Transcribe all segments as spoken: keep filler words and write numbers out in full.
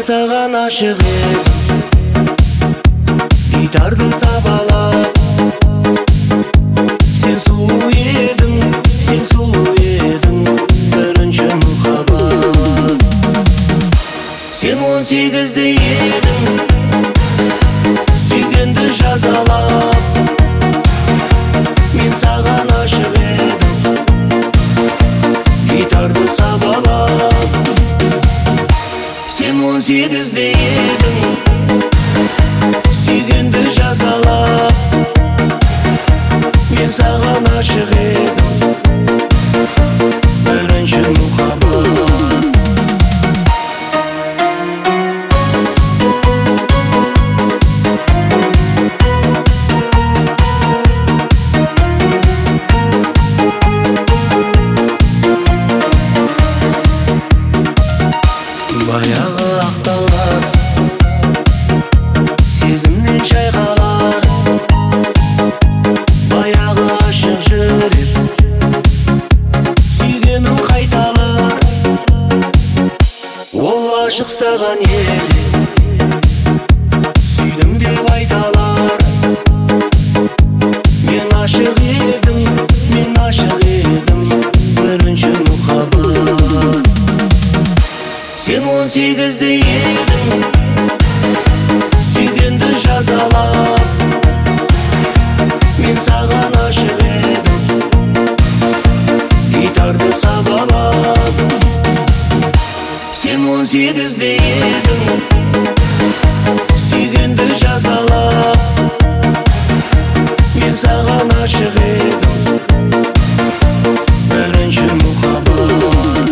саған ашық едім, гитарды сабалап. Сен сұлу едің, сен сұлу едің, бірінші мұхаббат. Сен он сегізде едің, сүйгенді жазалап. Мен саған ашық едім, гитарды сабалап. Сен он сегізде едің, сүйгенді жазалап. Мен саған ашық едім, бірінші мұхаббат. Баяғы ақталар, сезімнен шайқалар. Баяғы ашық жүрек, сүйгенім қайталар. Ол ашық саған еле, сүйдім деп айталар. Мен ашық едім, мен ашық едім, бірінші мұхаббат. Сен он сегізде едің, сүйгенді жазалап. Мен саған ашық едім, гитарды сабалап. Сен он сегізде едің, сүйгенді жазалап. Мен саған ашық едім, бірінші мұхаббат.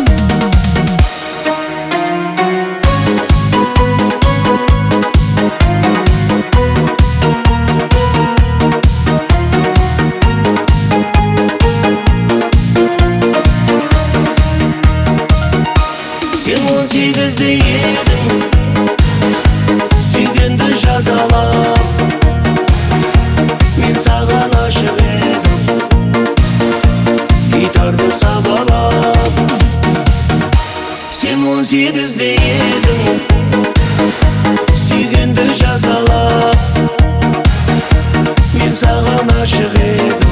Сен он сегізде едің, сүйгенді жазалап. Мен саған ашық едім, гитарды сабалап. Сен он сегізде едің, сүйгенді жазалап. Мен саған ашық едім,